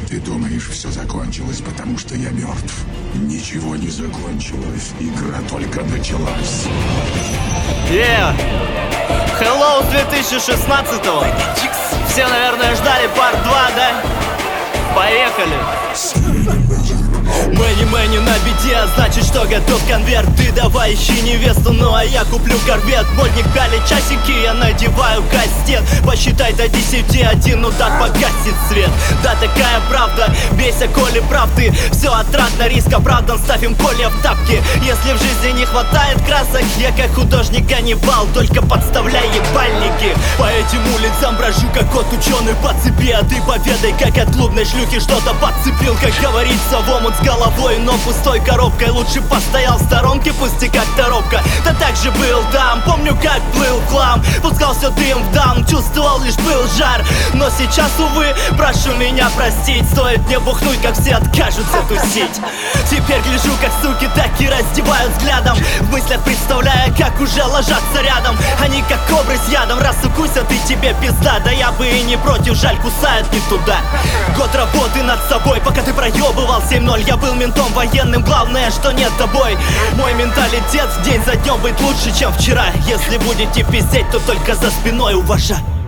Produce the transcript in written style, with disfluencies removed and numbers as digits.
Ты думаешь, все закончилось, потому что я мертв? Ничего не закончилось. Игра только началась. Hello 2016-го. Все, наверное, ждали парт 2, да? Поехали. Мэни на беде, а значит, что готов конверт. Ты давай ищи невесту, ну а я куплю корвет. Модник пялит часики, я надеваю кастет. Посчитай до 10, один удар погасит свет. Да, такая правда, бейся, коли прав ты. Все отрадно, риск оправдан, ставим колья в тапки. Если в жизни не хватает красок, я как художник Ганнибал, только подставляй ебальники. По этим улицам брожу, как кот ученый по цепи. А ты поведай, как от клубной шлюхи что-то подцепил. Как говорится, в омут с головой, но пустой коробкой. Лучше постоял в сторонке, пусти как торопка. Да так же был там, помню, как плыл хлам. Пускался дым в дам, чувствовал лишь был жар. Но сейчас, увы, прошу меня простить. Стоит мне бухнуть, как все откажутся тусить. Теперь гляжу, как суки так и раздевают взглядом, в мыслях представляя, как уже ложатся рядом. Они как кобры с ядом, раз укусят и тебе пизда. Да я бы и не против, жаль, кусают не туда. Год работы над собой, пока ты проебывал 7-0. Я был ментом военным, главное, что нет тобой. Мой менталитет день за днем быть лучше, чем вчера. Если будете пиздеть, то только за спиной, уважай.